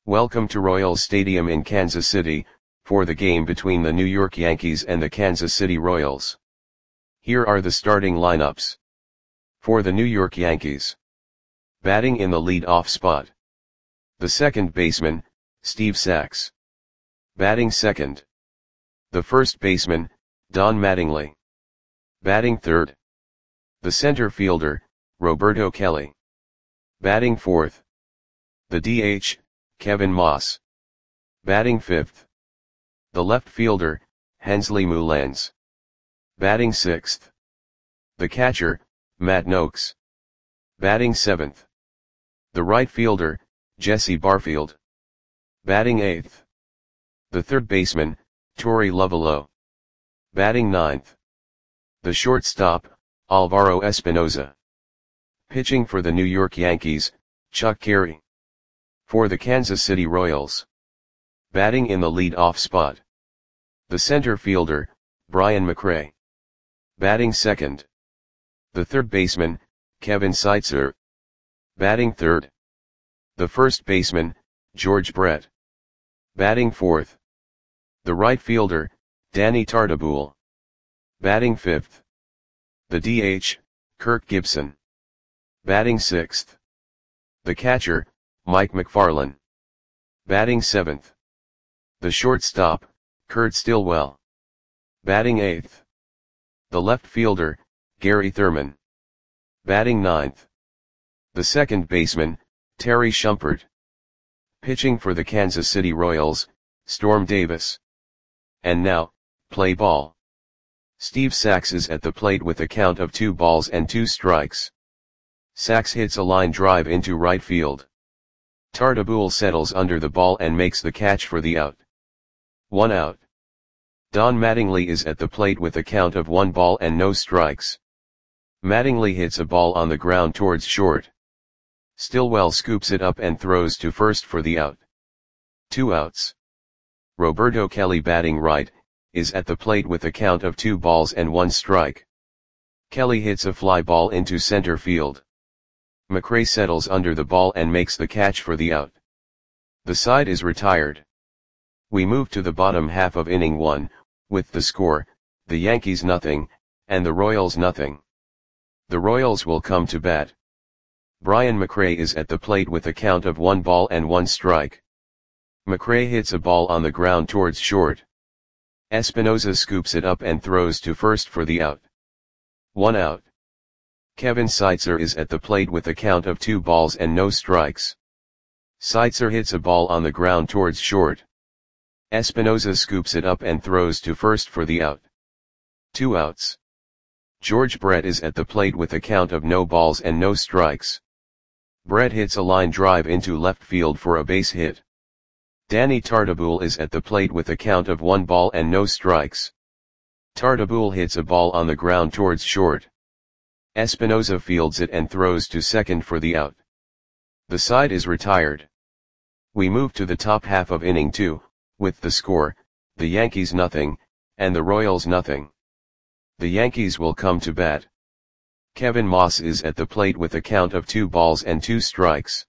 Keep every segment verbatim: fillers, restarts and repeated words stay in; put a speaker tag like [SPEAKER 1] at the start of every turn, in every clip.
[SPEAKER 1] Welcome to Royals Stadium in Kansas City, for the game between the New York Yankees and the Kansas City Royals. Here are the starting lineups. For the New York Yankees. Batting in the lead-off spot. The second baseman, Steve Sax. Batting second. The first baseman, Don Mattingly. Batting third. The center fielder, Roberto Kelly. Batting fourth. The D H, Kevin Moss. Batting fifth. The left fielder, Hensley Meulens. Batting sixth. The catcher, Matt Nokes. Batting seventh. The right fielder, Jesse Barfield. Batting eighth. The third baseman, Torey Lovullo. Batting ninth. The shortstop, Alvaro Espinoza. Pitching for the New York Yankees, Chuck Carey. For the Kansas City Royals. Batting in the lead-off spot. The center fielder, Brian McRae. Batting second. The third baseman, Kevin Seitzer. Batting third. The first baseman, George Brett. Batting fourth. The right fielder, Danny Tartabull. Batting fifth. The D H, Kirk Gibson. Batting sixth. The catcher, Mike McFarland. Batting seventh. The shortstop, Kurt Stillwell. Batting eighth. The left fielder, Gary Thurman. Batting ninth. The second baseman, Terry Shumpert. Pitching for the Kansas City Royals, Storm Davis. And now, play ball. Steve Sax is at the plate with a count of two balls and two strikes. Sax hits a line drive into right field. Tartabull settles under the ball and makes the catch for the out. One out. Don Mattingly is at the plate with a count of one ball and no strikes. Mattingly hits a ball on the ground towards short. Stillwell scoops it up and throws to first for the out. Two outs. Roberto Kelly, batting right, is at the plate with a count of two balls and one strike. Kelly hits a fly ball into center field. McRae settles under the ball and makes the catch for the out. The side is retired. We move to the bottom half of inning one, with the score, the Yankees nothing, and the Royals nothing. The Royals will come to bat. Brian McRae is at the plate with a count of one ball and one strike. McRae hits a ball on the ground towards short. Espinoza scoops it up and throws to first for the out. One out. Kevin Seitzer is at the plate with a count of two balls and no strikes. Seitzer hits a ball on the ground towards short. Espinoza scoops it up and throws to first for the out. Two outs. George Brett is at the plate with a count of no balls and no strikes. Brett hits a line drive into left field for a base hit. Danny Tartabull is at the plate with a count of one ball and no strikes. Tartabull hits a ball on the ground towards short. Espinoza fields it and throws to second for the out. The side is retired. We move to the top half of inning two, with the score, the Yankees nothing, and the Royals nothing. The Yankees will come to bat. Kevin Moss is at the plate with a count of two balls and two strikes.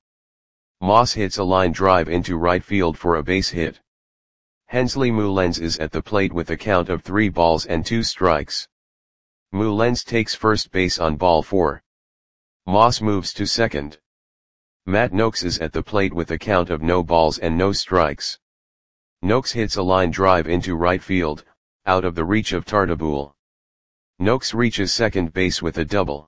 [SPEAKER 1] Moss hits a line drive into right field for a base hit. Hensley Meulens is at the plate with a count of three balls and two strikes. Meulens takes first base on ball four. Moss moves to second. Matt Nokes is at the plate with a count of no balls and no strikes. Nokes hits a line drive into right field, out of the reach of Tartabull. Nokes reaches second base with a double.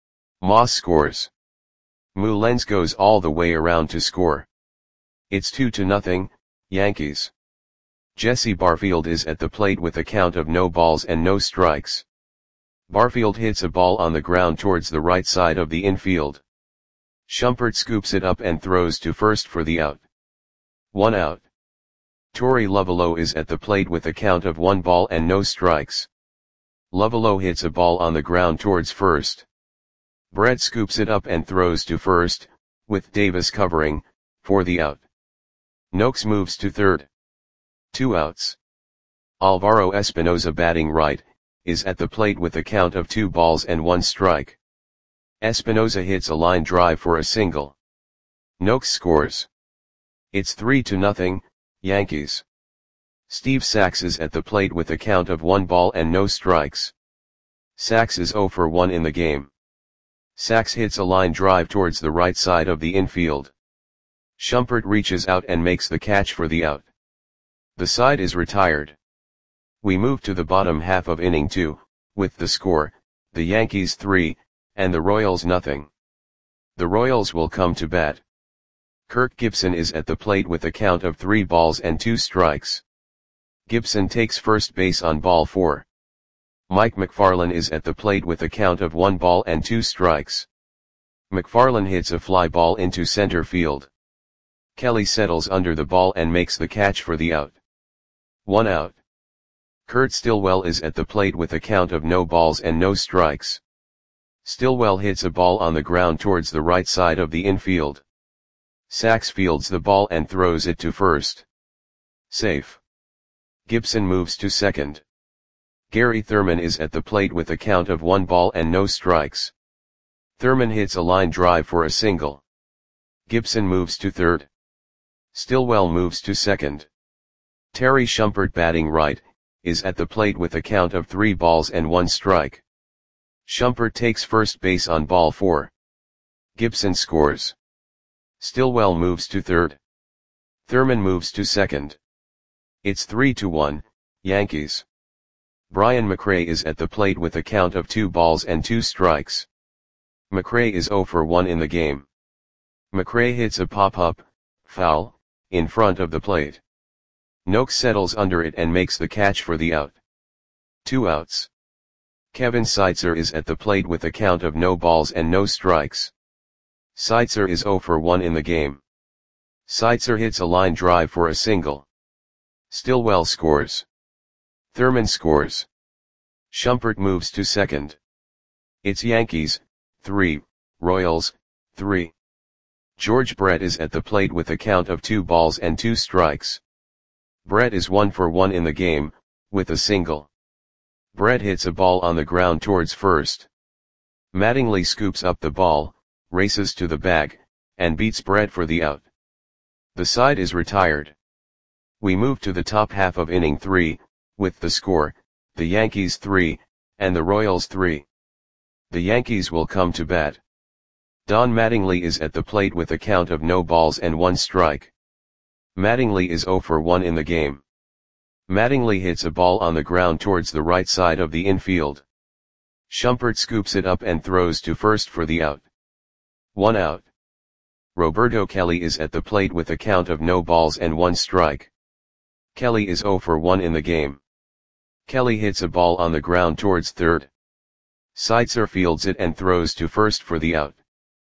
[SPEAKER 1] Moss scores. Meulens goes all the way around to score. It's two to nothing, Yankees. Jesse Barfield is at the plate with a count of no balls and no strikes. Barfield hits a ball on the ground towards the right side of the infield. Shumpert scoops it up and throws to first for the out. One out. Torey Lovullo is at the plate with a count of one ball and no strikes. Lovullo hits a ball on the ground towards first. Brett scoops it up and throws to first, with Davis covering, for the out. Nokes moves to third. Two outs. Alvaro Espinoza, batting right, is at the plate with a count of two balls and one strike. Espinoza hits a line drive for a single. Nokes scores. It's three to nothing, Yankees. Steve Sax is at the plate with a count of one ball and no strikes. Sax is zero for one in the game. Sax hits a line drive towards the right side of the infield. Shumpert reaches out and makes the catch for the out. The side is retired. We move to the bottom half of inning two, with the score, the Yankees three, and the Royals nothing. The Royals will come to bat. Kirk Gibson is at the plate with a count of three balls and two strikes. Gibson takes first base on ball four. Mike McFarland is at the plate with a count of one ball and two strikes. McFarland hits a fly ball into center field. Kelly settles under the ball and makes the catch for the out. One out. Kurt Stillwell is at the plate with a count of no balls and no strikes. Stillwell hits a ball on the ground towards the right side of the infield. Sax fields the ball and throws it to first. Safe. Gibson moves to second. Gary Thurman is at the plate with a count of one ball and no strikes. Thurman hits a line drive for a single. Gibson moves to third. Stillwell moves to second. Terry Shumpert, batting right, is at the plate with a count of three balls and one strike. Shumpert takes first base on ball four. Gibson scores. Stillwell moves to third. Thurman moves to second. It's three to one, Yankees. Brian McRae is at the plate with a count of two balls and two strikes. McRae is zero for one in the game. McRae hits a pop-up, foul, in front of the plate. Noakes settles under it and makes the catch for the out. Two outs. Kevin Seitzer is at the plate with a count of no balls and no strikes. Seitzer is zero for one in the game. Seitzer hits a line drive for a single. Stillwell scores. Thurman scores. Shumpert moves to second. It's Yankees, three, Royals, three. George Brett is at the plate with a count of two balls and two strikes. Brett is one for one in the game, with a single. Brett hits a ball on the ground towards first. Mattingly scoops up the ball, races to the bag, and beats Brett for the out. The side is retired. We move to the top half of inning three, with the score, the Yankees three, and the Royals three. The Yankees will come to bat. Don Mattingly is at the plate with a count of no balls and one strike. Mattingly is zero for one in the game. Mattingly hits a ball on the ground towards the right side of the infield. Shumpert scoops it up and throws to first for the out. One out. Roberto Kelly is at the plate with a count of no balls and one strike. Kelly is zero for one in the game. Kelly hits a ball on the ground towards third. Seitzer fields it and throws to first for the out.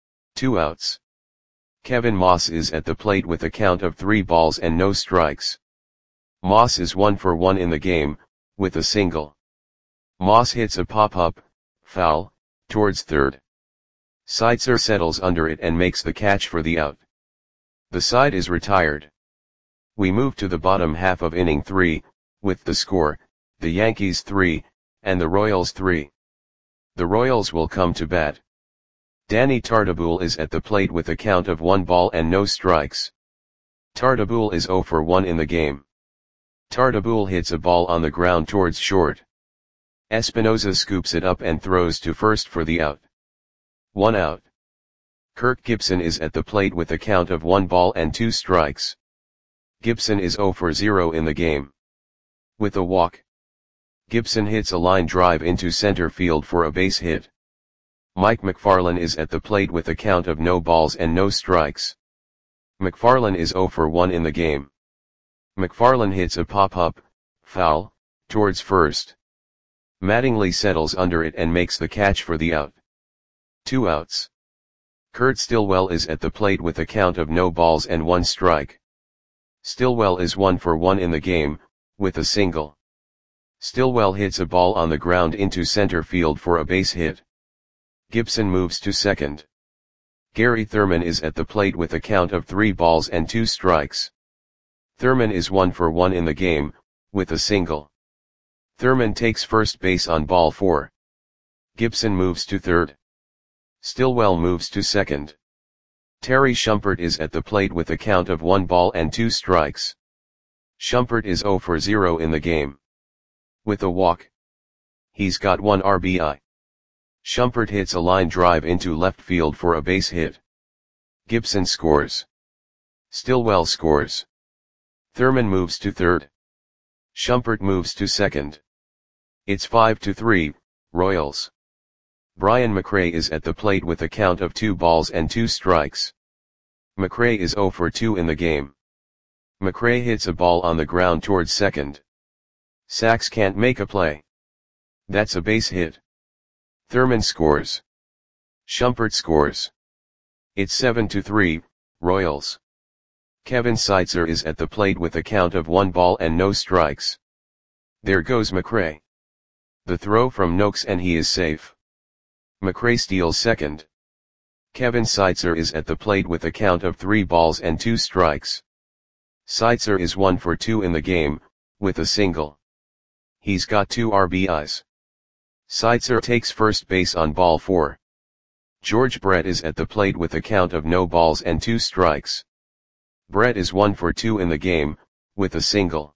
[SPEAKER 1] Two outs. Kevin Moss is at the plate with a count of three balls and no strikes. Moss is one for one in the game, with a single. Moss hits a pop-up, foul, towards third. Seitzer settles under it and makes the catch for the out. The side is retired. We move to the bottom half of inning three, with the score, the Yankees three, and the Royals three. The Royals will come to bat. Danny Tartabull is at the plate with a count of one ball and no strikes. Tartabull is zero for one in the game. Tartabull hits a ball on the ground towards short. Espinosa scoops it up and throws to first for the out. One out. Kirk Gibson is at the plate with a count of one ball and two strikes. Gibson is zero for zero in the game. With a walk. Gibson hits a line drive into center field for a base hit. Mike McFarland is at the plate with a count of no balls and no strikes. McFarland is zero for one in the game. McFarland hits a pop-up, foul, towards first. Mattingly settles under it and makes the catch for the out. Two outs. Kurt Stillwell is at the plate with a count of no balls and one strike. Stillwell is one for one in the game, with a single. Stillwell hits a ball on the ground into center field for a base hit. Gibson moves to second. Gary Thurman is at the plate with a count of three balls and two strikes. Thurman is one for one in the game, with a single. Thurman takes first base on ball four. Gibson moves to third. Stillwell moves to second. Terry Shumpert is at the plate with a count of one ball and two strikes. Shumpert is zero for zero in the game. With a walk, he's got one R B I. Shumpert hits a line drive into left field for a base hit. Gibson scores. Stillwell scores. Thurman moves to third. Shumpert moves to second. It's five to three, Royals. Brian McRae is at the plate with a count of two balls and two strikes. McRae is zero for two in the game. McRae hits a ball on the ground towards second. Sachs can't make a play. That's a base hit. Thurman scores. Shumpert scores. It's seven to three, Royals. Kevin Seitzer is at the plate with a count of one ball and no strikes. There goes McRae. The throw from Noakes and he is safe. McRae steals second. Kevin Seitzer is at the plate with a count of three balls and two strikes. Seitzer is one for two in the game, with a single. He's got two R B Is. Seitzer takes first base on ball four. George Brett is at the plate with a count of no balls and two strikes. Brett is one for two in the game, with a single.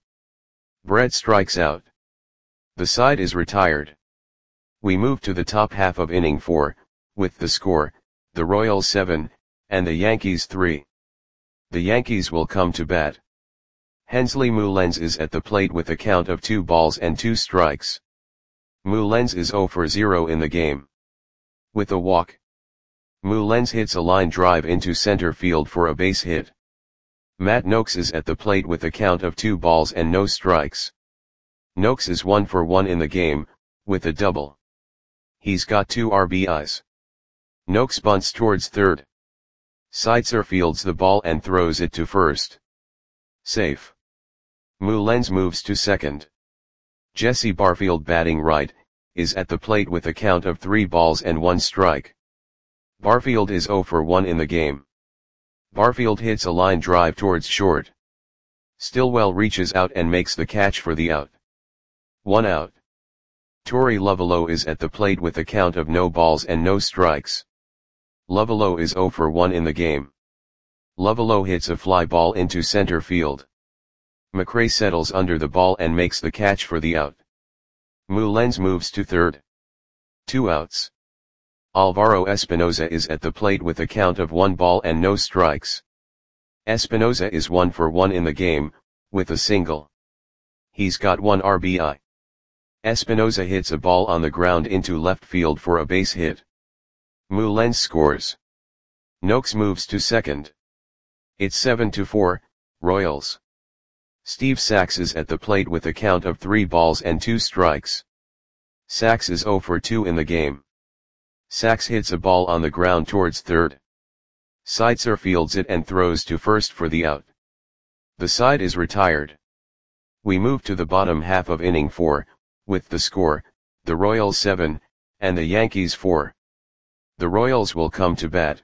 [SPEAKER 1] Brett strikes out. The side is retired. We move to the top half of inning four, with the score, the Royals seven, and the Yankees three. The Yankees will come to bat. Hensley Mullens is at the plate with a count of two balls and two strikes. Mullens is zero for zero in the game. With a walk, Mullens hits a line drive into center field for a base hit. Matt Noakes is at the plate with a count of two balls and no strikes. Noakes is one for one in the game, with a double. He's got two R B Is. Noakes bunts towards third. Seitzer fields the ball and throws it to first. Safe. Mullens moves to second. Jesse Barfield, batting right, is at the plate with a count of three balls and one strike. Barfield is zero for one in the game. Barfield hits a line drive towards short. Stillwell reaches out and makes the catch for the out. One out. Torey Lovullo is at the plate with a count of no balls and no strikes. Lovullo is zero for one in the game. Lovullo hits a fly ball into center field. McRae settles under the ball and makes the catch for the out. Mullens moves to third. Two outs. Alvaro Espinoza is at the plate with a count of one ball and no strikes. Espinoza is one for one in the game, with a single. He's got one R B I. Espinoza hits a ball on the ground into left field for a base hit. Mullens scores. Noakes moves to second. It's seven to four, Royals. Steve Sachs is at the plate with a count of three balls and two strikes. Sachs is zero for two in the game. Sachs hits a ball on the ground towards third. Seitzer fields it and throws to first for the out. The side is retired. We move to the bottom half of inning four, with the score, the Royals seven, and the Yankees four. The Royals will come to bat.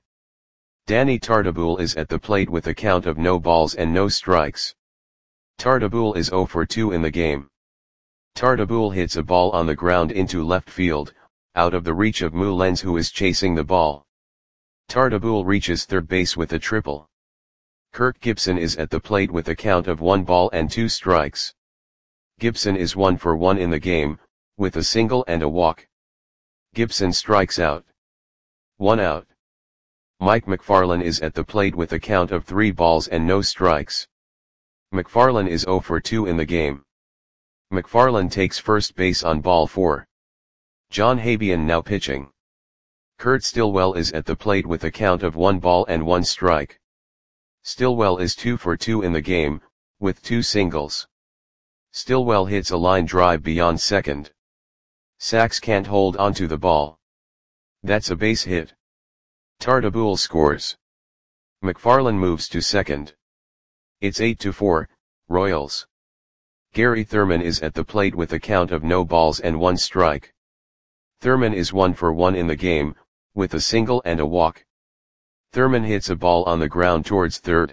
[SPEAKER 1] Danny Tartabull is at the plate with a count of no balls and no strikes. Tartabull is zero for two in the game. Tartabull hits a ball on the ground into left field, out of the reach of Mullens, who is chasing the ball. Tartabull reaches third base with a triple. Kirk Gibson is at the plate with a count of one ball and two strikes. Gibson is one for one in the game, with a single and a walk. Gibson strikes out. One out. Mike McFarland is at the plate with a count of three balls and no strikes. McFarland is zero for two in the game. McFarland takes first base on ball four. John Habian now pitching. Kurt Stillwell is at the plate with a count of one ball and one strike. Stillwell is two for two in the game, with two singles. Stillwell hits a line drive beyond second. Sachs can't hold onto the ball. That's a base hit. Tartabull scores. McFarland moves to second. It's eight to four, Royals. Gary Thurman is at the plate with a count of no balls and one strike. Thurman is one for one in the game, with a single and a walk. Thurman hits a ball on the ground towards third.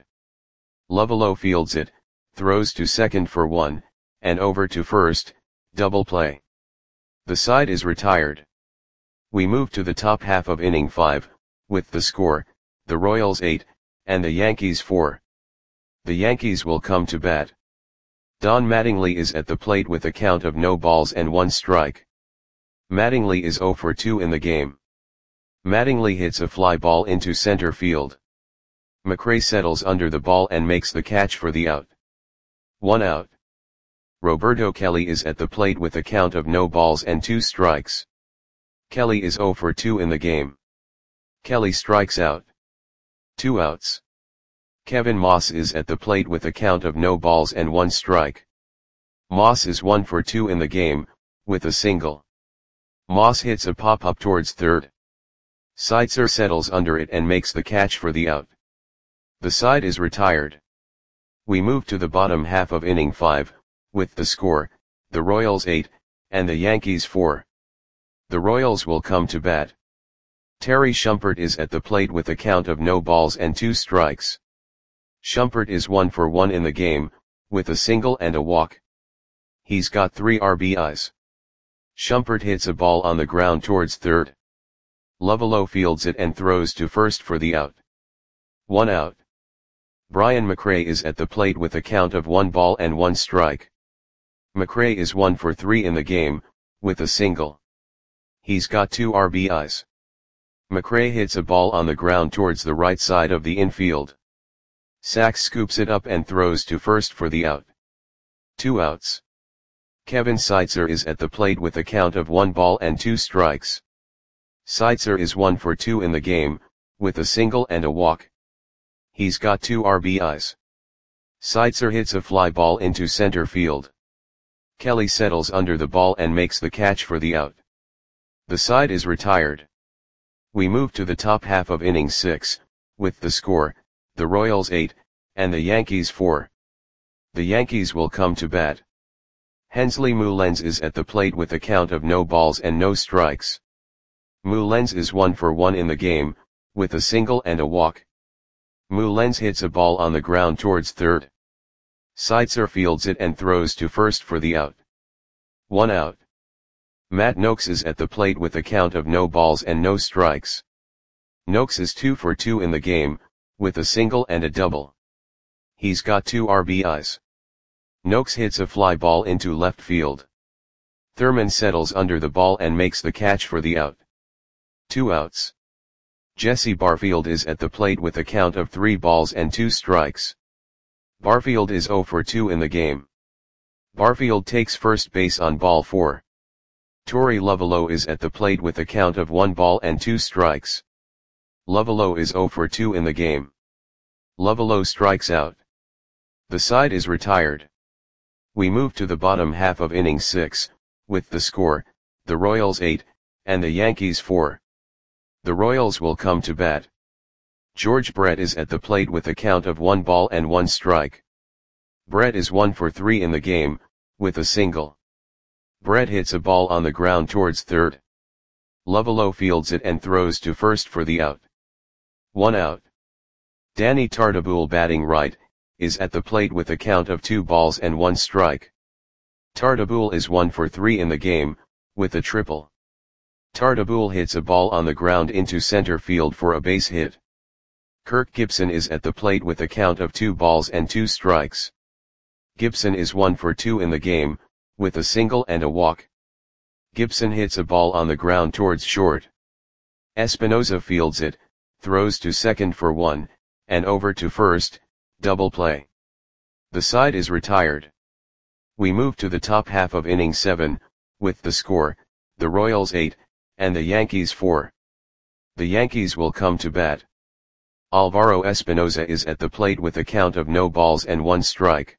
[SPEAKER 1] Lovullo fields it, throws to second for one, and over to first, double play. The side is retired. We move to the top half of inning five, with the score, the Royals eight, and the Yankees four. The Yankees will come to bat. Don Mattingly is at the plate with a count of no balls and one strike. Mattingly is zero for two in the game. Mattingly hits a fly ball into center field. McRae settles under the ball and makes the catch for the out. One out. Roberto Kelly is at the plate with a count of no balls and two strikes. Kelly is zero for two in the game. Kelly strikes out. Two outs. Kevin Moss is at the plate with a count of no balls and one strike. Moss is one for two in the game, with a single. Moss hits a pop-up towards third. Seitzer settles under it and makes the catch for the out. The side is retired. We move to the bottom half of inning five, with the score, the Royals eight, and the Yankees four. The Royals will come to bat. Terry Shumpert is at the plate with a count of no balls and two strikes. Shumpert is one for one in the game, with a single and a walk. He's got three R B Is. Shumpert hits a ball on the ground towards third. Lovullo fields it and throws to first for the out. One out. Brian McRae is at the plate with a count of one ball and one strike. McRae is one for three in the game, with a single. He's got two R B Is. McRae hits a ball on the ground towards the right side of the infield. Sachs scoops it up and throws to first for the out. Two outs. Kevin Seitzer is at the plate with a count of one ball and two strikes. Seitzer is one for two in the game, with a single and a walk. He's got two R B Is. Seitzer hits a fly ball into center field. Kelly settles under the ball and makes the catch for the out. The side is retired. We move to the top half of inning six, with the score, the Royals eight, and the Yankees four. The Yankees will come to bat. Hensley Mullens is at the plate with a count of no balls and no strikes. Mullens is one for one in the game, with a single and a walk. Mullens hits a ball on the ground towards third. Seitzer fields it and throws to first for the out. One out. Matt Noakes is at the plate with a count of no balls and no strikes. Noakes is two for two in the game, with a single and a double. He's got two R B Is. Noakes hits a fly ball into left field. Thurman settles under the ball and makes the catch for the out. Two outs. Jesse Barfield is at the plate with a count of three balls and two strikes. Barfield is zero for two in the game. Barfield takes first base on ball four. Torey Lovullo is at the plate with a count of one ball and two strikes. Lovullo is zero for two in the game. Lovullo strikes out. The side is retired. We move to the bottom half of inning six, with the score, the Royals eight, and the Yankees four. The Royals will come to bat. George Brett is at the plate with a count of one ball and one strike. Brett is one for three in the game, with a single. Brett hits a ball on the ground towards third. Lovullo fields it and throws to first for the out. One out. Danny Tartabull, batting right, is at the plate with a count of two balls and one strike. Tartabull is one for three in the game, with a triple. Tartabull hits a ball on the ground into center field for a base hit. Kirk Gibson is at the plate with a count of two balls and two strikes. Gibson is one for two in the game, with a single and a walk. Gibson hits a ball on the ground towards short. Espinoza fields it, throws to second for one, and over to first, double play. The side is retired. We move to the top half of inning seven, with the score, the Royals eight, and the Yankees four. The Yankees will come to bat. Alvaro Espinoza is at the plate with a count of no balls and one strike.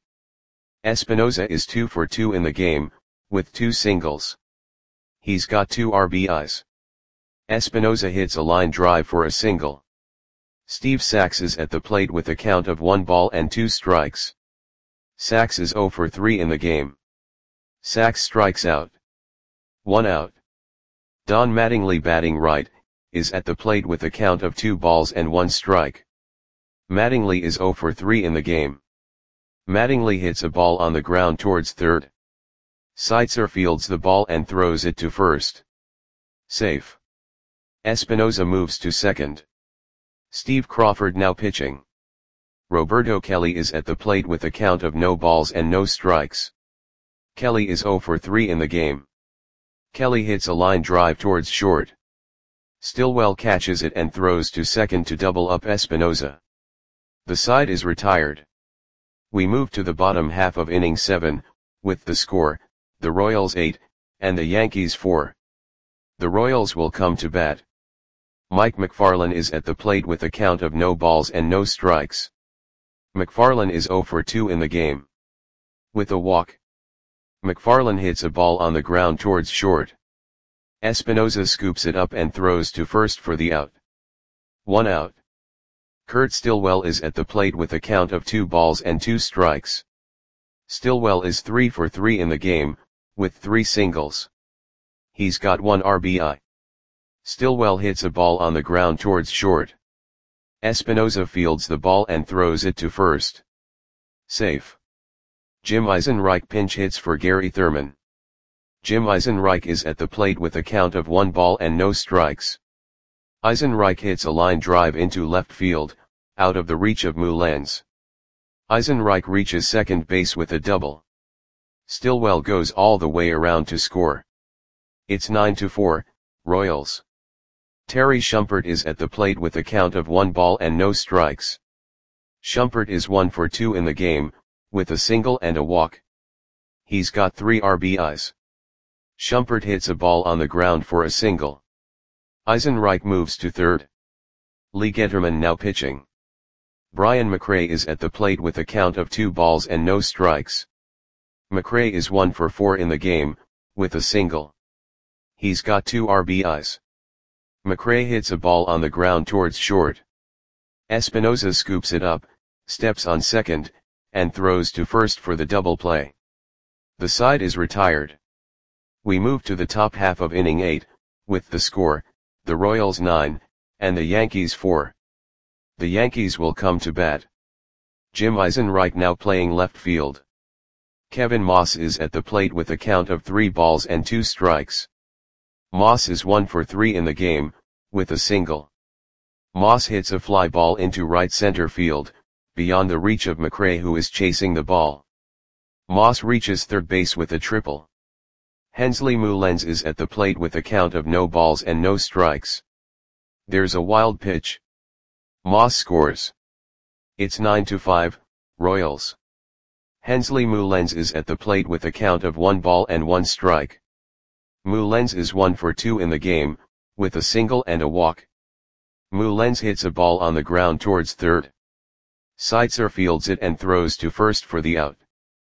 [SPEAKER 1] Espinoza is two for two in the game, with two singles. He's got two R B Is. Espinoza hits a line drive for a single. Steve Sachs is at the plate with a count of one ball and two strikes. Sachs is zero for three in the game. Sachs strikes out. One out. Don Mattingly, batting right, is at the plate with a count of two balls and one strike. Mattingly is zero for three in the game. Mattingly hits a ball on the ground towards third. Seitzer fields the ball and throws it to first. Safe. Espinoza moves to second. Steve Crawford now pitching. Roberto Kelly is at the plate with a count of no balls and no strikes. Kelly is zero for three in the game. Kelly hits a line drive towards short. Stillwell catches it and throws to second to double up Espinoza. The side is retired. We move to the bottom half of inning seven, with the score, the Royals eight, and the Yankees four. The Royals will come to bat. Mike McFarland is at the plate with a count of no balls and no strikes. McFarland is zero for two in the game. With a walk. McFarland hits a ball on the ground towards short. Espinoza scoops it up and throws to first for the out. One out. Kurt Stillwell is at the plate with a count of two balls and two strikes. Stillwell is three for three in the game, with three singles. He's got one R B I. Stillwell hits a ball on the ground towards short. Espinoza fields the ball and throws it to first. Safe. Jim Eisenreich pinch hits for Gary Thurman. Jim Eisenreich is at the plate with a count of one ball and no strikes. Eisenreich hits a line drive into left field, out of the reach of Mullens. Eisenreich reaches second base with a double. Stillwell goes all the way around to score. It's nine to four, Royals. Terry Shumpert is at the plate with a count of one ball and no strikes. Shumpert is one for two in the game, with a single and a walk. He's got three R B Is. Shumpert hits a ball on the ground for a single. Eisenreich moves to third. Lee Getterman now pitching. Brian McRae is at the plate with a count of two balls and no strikes. McRae is one for four in the game, with a single. He's got two R B Is. McRae hits a ball on the ground towards short. Espinoza scoops it up, steps on second, and throws to first for the double play. The side is retired. We move to the top half of inning eight, with the score, the Royals nine, and the Yankees four. The Yankees will come to bat. Jim Eisenreich now playing left field. Kevin Moss is at the plate with a count of three balls and two strikes. Moss is one for three in the game, with a single. Moss hits a fly ball into right center field, beyond the reach of McRae, who is chasing the ball. Moss reaches third base with a triple. Hensley Mullens is at the plate with a count of no balls and no strikes. There's a wild pitch. Moss scores. It's nine to five, Royals. Hensley Mullens is at the plate with a count of one ball and one strike. Mullens is one for two in the game, with a single and a walk. Mullens hits a ball on the ground towards third. Seitzer fields it and throws to first for the out.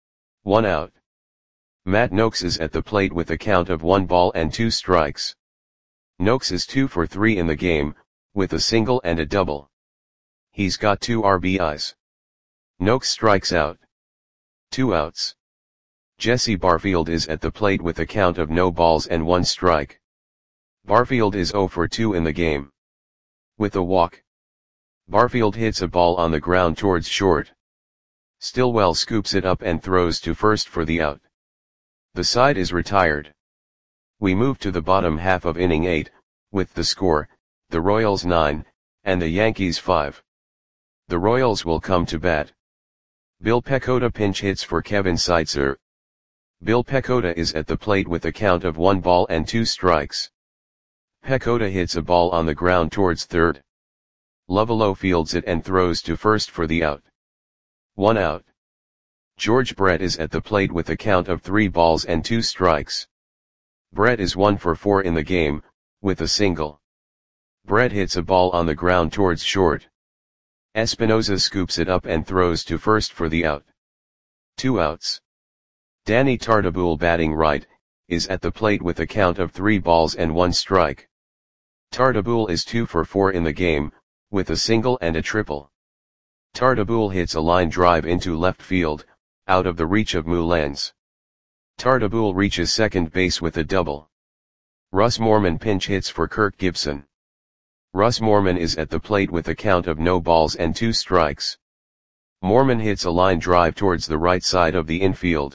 [SPEAKER 1] One out. Matt Noakes is at the plate with a count of one ball and two strikes. Noakes is two for three in the game, with a single and a double. He's got two R B Is. Noakes strikes out. Two outs. Jesse Barfield is at the plate with a count of no balls and one strike. Barfield is zero for two in the game. With a walk. Barfield hits a ball on the ground towards short. Stillwell scoops it up and throws to first for the out. The side is retired. We move to the bottom half of inning eight, with the score, the Royals nine, and the Yankees five. The Royals will come to bat. Bill Pecota pinch hits for Kevin Seitzer. Bill Pecota is at the plate with a count of one ball and two strikes. Pecota hits a ball on the ground towards third. Lovullo fields it and throws to first for the out. One out. George Brett is at the plate with a count of three balls and two strikes. Brett is one for four in the game, with a single. Brett hits a ball on the ground towards short. Espinoza scoops it up and throws to first for the out. Two outs. Danny Tartabull, batting right, is at the plate with a count of three balls and one strike. Tartabull is two for four in the game, with a single and a triple. Tartabull hits a line drive into left field, out of the reach of Mullens. Tartabull reaches second base with a double. Russ Morman pinch hits for Kirk Gibson. Russ Morman is at the plate with a count of no balls and two strikes. Morman hits a line drive towards the right side of the infield.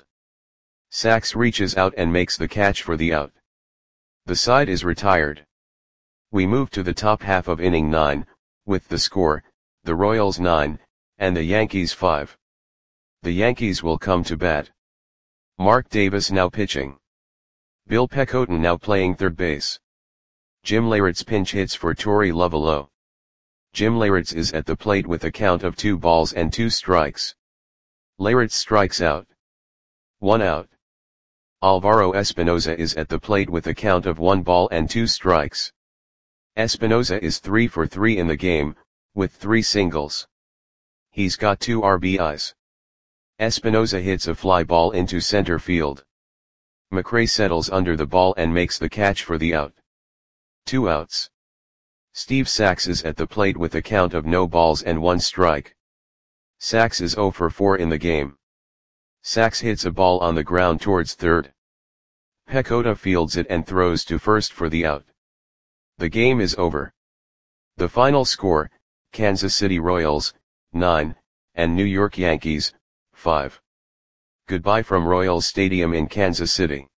[SPEAKER 1] Sachs reaches out and makes the catch for the out. The side is retired. We move to the top half of inning nine, with the score, the Royals nine, and the Yankees five. The Yankees will come to bat. Mark Davis now pitching. Bill Peckoton now playing third base. Jim Leyritz pinch hits for Torey Lovullo. Jim Leyritz is at the plate with a count of two balls and two strikes. Leyritz strikes out. One out. Alvaro Espinoza is at the plate with a count of one ball and two strikes. Espinoza is three for three in the game, with three singles. He's got two R B Is. Espinoza hits a fly ball into center field. McRae settles under the ball and makes the catch for the out. Two outs. Steve Sax is at the plate with a count of no balls and one strike. Sax is zero for four in the game. Sax hits a ball on the ground towards third. Pecota fields it and throws to first for the out. The game is over. The final score, Kansas City Royals, nine, and New York Yankees, five. Goodbye from Royals Stadium in Kansas City.